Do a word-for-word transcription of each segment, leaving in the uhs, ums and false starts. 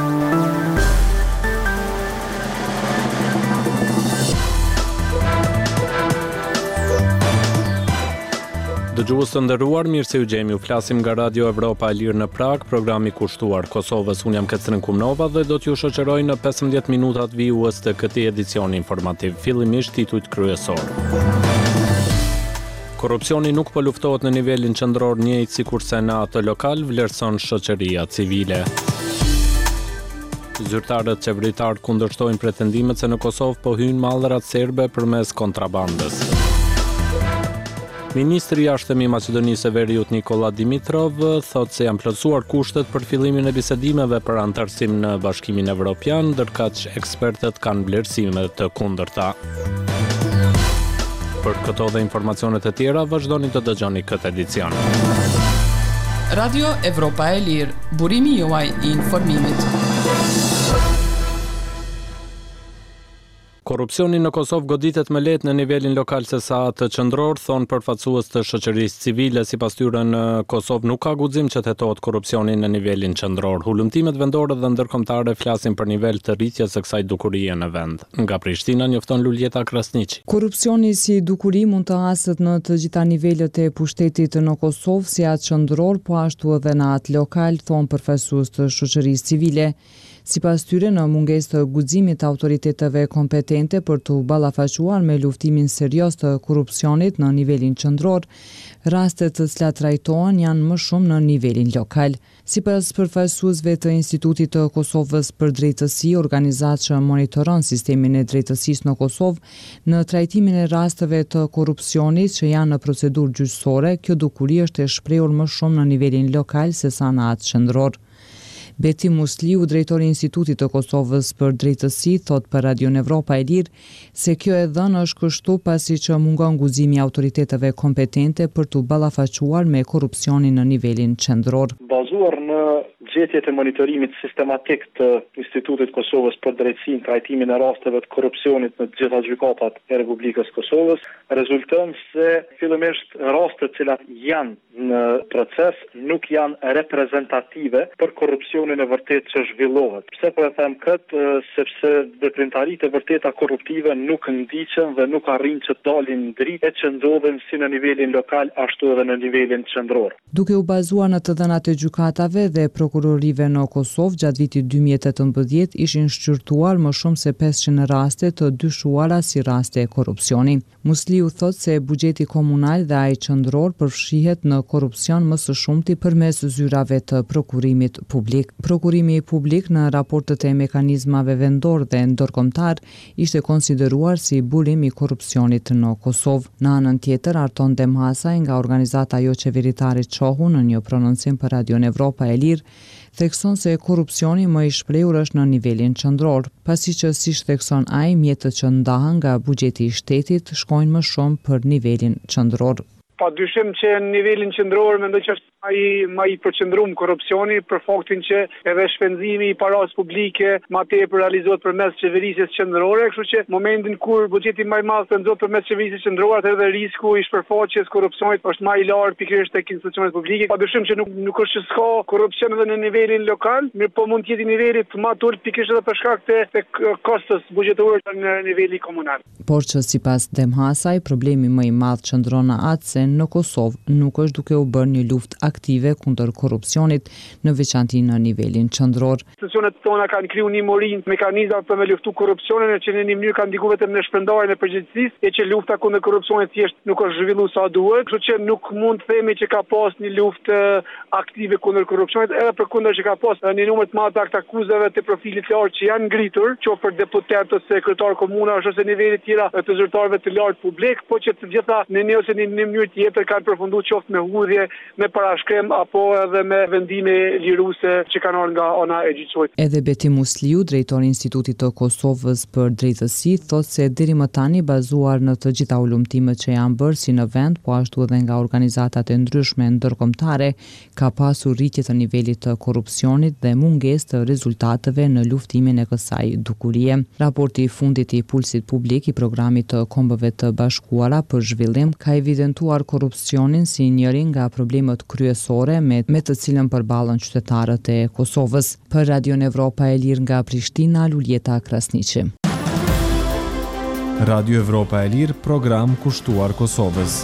Dëgjues të nderuar, mirë se u gjemi. U flasim nga Radio Evropa e Lirë në Prag, programi kushtuar Kosovës. Unë jam Kecrin Kumnova dhe do t'ju shoqëroj në pesëmbëdhjetë minutat vijues të këtij edicioni informativ. Fillimisht titujt kryesor. Korrupsioni nuk po luftohet në nivelin qendror njëjtë sikurse në atë lokal, vlerëson shoqëria civile. Zyrtarët qeveritar kundërshtojnë pretendimet se në Kosovë po hyjnë mallrat serbe përmes kontrabandës. Ministri i Jashtëm i Maqedonisë së Veriut Nikola Dimitrov thotë se janë plotësuar kushtet për fillimin e bisedimeve për anëtarësim në Bashkimin Evropian, ndërkaq ekspertët kanë vlerësime të kundërta. Për këto dhe informacionet e tjera, vazhdoni të dëgjoni këtë edicion. Radio Evropa e Lirë, burimi juaj i informimit. Korrupsioni në Kosovë goditet më lehtë në nivelin lokal se sa atë qendror, thonë përfaqësues të shoqërisë civile. Sipas tyre në Kosovë nuk ka guxim që të hetohet korrupsioni në nivelin qendror. Hulumtimet vendore dhe ndërkombëtare flasin për nivel të rritjes së kësaj dukurie në vend. Nga Prishtina njofton Luljeta Krasniqi. Korrupsioni si dukuri mund të haset në të gjitha nivelet e pushtetit në Kosovë, si atë qendror, po ashtu edhe në atë lokal, thonë përfaqësues të shoqërisë civile. Sipas tyre, në mungesë të guximit të autoriteteve kompetente për të ballafaquar me luftimin serioz të korrupsionit në nivelin qendror, rastet të cilat trajtohen janë më shumë në nivelin lokal. Sipas përfaqësuesve të Institutit të Kosovës për Drejtësi, organizatë që monitoron sistemin e drejtësisë në Kosovë, në trajtimin e rasteve të korrupsionit që janë në procedurë gjyqësore, kjo dukuri është e shprehur më shumë në nivelin lokal se sa në atë qendror. Beti Musliu, drejtori i Institutit të Kosovës për Drejtësi, thot për Radio Evropa e Lirë se kjo e dhënë është kështu pasi që mungon guximi i autoriteteve kompetente për të ballafaquar me korrupsionin në nivelin qendror. Bazuar në gjetjet e monitorimit sistematik të Institutit Kosovës për Drejtësi në trajtimin e rasteve të korrupsionit në të gjitha gjykatat e Republikës Kosovës, rezulton se fillimisht rastet që janë në proces nuk janë reprezentative për korrupsionin e vërtet që zhvillohet. Pse po e them këtë? Sepse veprimtaritë e vërteta korruptive nuk ndiqen dhe nuk arrin që të dalin dritë që ndodhen si në nivelin lokal ashtu edhe në nivelin qendror. Duke u bazuar në të dhënat e gjykatave dhe prokurorive në Kosovë, gjatë vitit dy mijë e tetëmbëdhjetë ishin shqyrtuar më shumë se pesëqind raste të dyshuara si raste e korrupsioni. Musliu thot se buxheti komunal dhe ai qendror përfshihet në korrupsion më së shumti përmes zyrave të prokurimit publik. Prokurimi publik në raportet e mekanizmave vendor dhe ndërkombëtar ishte konsideruar si burim i korrupsionit në Kosovë. Në anën tjetër, Arton Demhasaj nga organizata jo qeveritare Çohu në një prononcim për Radio Evropa e Lirë thekson se korrupsioni më i shprehur është në nivelin qendror, pasi që siç thekson ai, mjetët që ndahen nga buxheti i shtetit shkojnë më shumë për nivelin qendror. Pa dyshim që në nivelin qendror mendoj që është më i, më i përqendruar korrupsioni për faktin që edhe shpenzimi i parave publike më tepër realizohet përmes qeverisë qendrore, kështu që momentin kur buxheti më i madh pendohet përmes qeverisë qendrore, atëherë risku i shpërfaqjes korrupsionit është më i lartë pikërisht tek institucionet publike. Pa dyshim që nuk nuk është që s'ka korrupsion edhe në nivelin lokal, mirë po mund të jetë nivelit më të ulët pikërisht edhe për shkak të, të kostos buxhetor në nivelin komunal. Por që sipas Demhasaj, problemi më i madh qëndron në atë se në Kosovë nuk është duke u bërë një luftë aktive kundër korrupsionit, në veçanti në nivelin qendror. Institucionet tona kanë krijuar një morin mekanizma për me luftu korrupsionin, e që në një mënyrë kanë ndikuar vetëm në shpërndarjen e përgjegjësisë, e që lufta kundër korrupsionit thjesht nuk është zhvilluar sa duhet, kështu që nuk mund të themi që ka pas një luftë aktive kundër korrupsionit, edhe përkundër që ka pas një numër të madh të akuzave të profilit të lartë që janë ngritur, qoftë për deputet ose kryetar komunash ose nivele të tjera të zyrtarëve të lartë publik, po që të gjitha në një ose në një mënyrë tjetër kanë përfunduar qoftë me hudhje, me parashkrem apo edhe me vendime liruese që kanë ardhur nga ana e gjyqësorit. Edhe Beti Musliu, drejtori i Institutit të Kosovës për Drejtësi, thotë se deri më tani, bazuar në të gjitha ulumtimet që janë bërë si në vend, po ashtu edhe nga organizatat e ndryshme ndërkombëtare, ka pasur rritje të nivelit të korrupsionit dhe mungesë të rezultateve në luftimin e kësaj dukurie. Raporti i fundit i Pulsit Publik i programit të Kombëve të Bashkuara për zhvillim ka evidentuar korrupsionin si njëri nga problemet kryesore me, me të cilën përballen qytetarët e Kosovës. Për Radion Evropa e Lirë nga Prishtina, Luljeta Krasniqi. Radio Evropa e Lirë, program kushtuar Kosovës.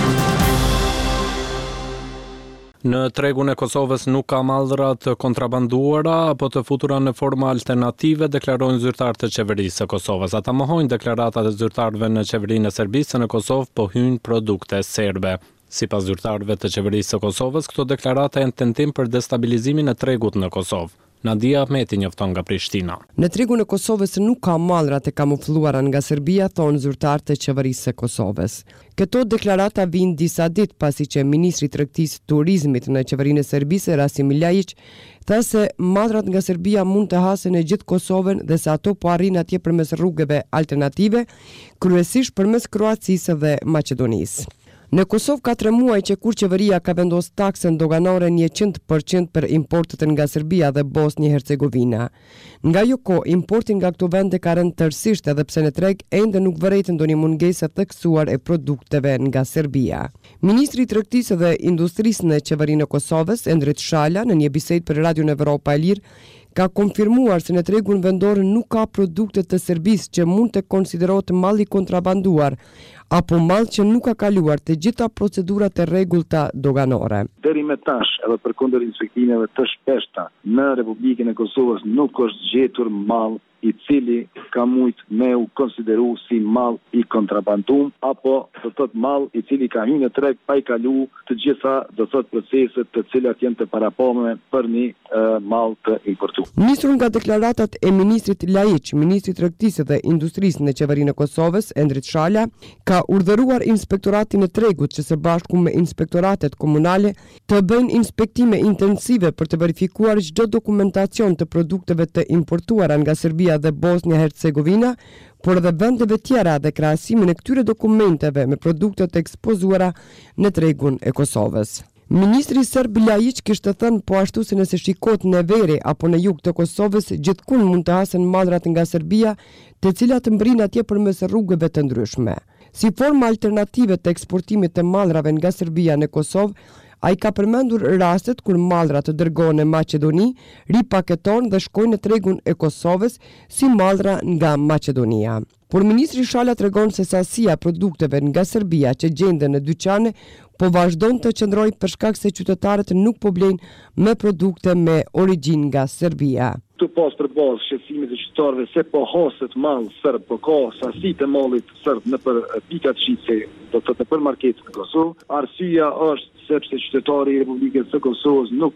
Në tregun e Kosovës nuk ka mallra të kontrabanduara apo të futura në forma alternative, deklarojnë zyrtarët e qeverisë së Kosovës. Ata mohojnë deklaratat e zyrtarëve në qeverinë e Serbisë se në Kosovë po hyjnë produkte serbe. Sipas zyrtarëve të qeverisë së Kosovës, këto deklarata janë tentim për destabilizimin e tregut në Kosovë. Nadia Ahmeti njofton nga Prishtina. Në tregun e Kosovës nuk ka mallra të kamufluara nga Serbia, thonë zyrtarët e qeverisë së Kosovës. Këto deklarata vijnë disa ditë pasi që ministri i Tregtisë Turizmit në qeverinë e Serbisë, Rasim Ljajić, tha se mallrat nga Serbia mund të hasen në gjithë Kosovën dhe se ato po arrin atje përmes rrugëve alternative, kryesisht përmes Kroacisë dhe Maqedonisë. Në Kosovë ka tre muaj që kur qeveria ka vendosur taksën doganore njëqind përqind për importet nga Serbia dhe Bosnjë Hercegovina. Nga jo kohë, importi nga këto vende ka rënë tërësisht edhe pse në treg ende nuk vërejtë ndonjë mungesë të theksuar e produkteve nga Serbia. Ministri i Tregtisë dhe Industrisë në qeverinë e Kosovës, Endrit Shala, në një bisedë për Radion Evropa e Lirë, ka konfirmuar se në tregun vendor nuk ka produkte të Serbisë që mund të konsiderohet malli kontrabanduar apo mall që nuk ka kaluar të gjitha procedurat e rregullta doganore. Deri më tash, edhe përkundër inspektimeve të shpeshta në Republikën e Kosovës nuk është gjetur mall i cili ka mujt me u konsideru si mall i kontrabandum, apo do të thotë mall i cili ka hyrë në treg pa i kalu të gjitha do të thotë proceset të cilat janë të parapome për një uh, mall të importuar. Nisur nga deklaratat e ministrit Ljajić, ministri i Tregtisë dhe Industrisë në qeverinë e Kosovës, Endrit Shala, ka urdhëruar inspektoratin e tregut që së bashku me inspektoratet komunale të bëjnë inspektime intensive për të verifikuar çdo dokumentacion të produkteve të importuara nga Serbia dhe Bosnja Hercegovina, por edhe vendeve tjera dhe krahasimin e këtyre dokumenteve me produktet ekspozuara në tregun e Kosovës. Ministri serb Ljajić kishte thënë po ashtu se nëse shikohet në veri apo në jug të Kosovës, gjithkund mund të hasen mallrat nga Serbia, të cilat mbrin atje përmes rrugëve të ndryshme. Si forma alternative të eksportimit të mallrave nga Serbia në Kosovë, ai ka përmendur rastet kur mallrat të dërgohen në Maqedoni, ripaketon dhe shkojnë në tregun e Kosovës si mallra nga Maqedonia. Por ministri Shala tregon se sasia produkteve nga Serbia që gjenden në dyqane po vazhdon të qëndrojë për shkak se qytetarët nuk po blejnë me produkte me origjinë nga Serbia. Të pas për bazë shqetësimit të qytetarëve se po haset mall serb, po ka sasi të mallit serb në për pikat shitse, do të thotë në për marketin e Kosovë. Arsyeja është sepse qytetari i Republikës së Kosovës nuk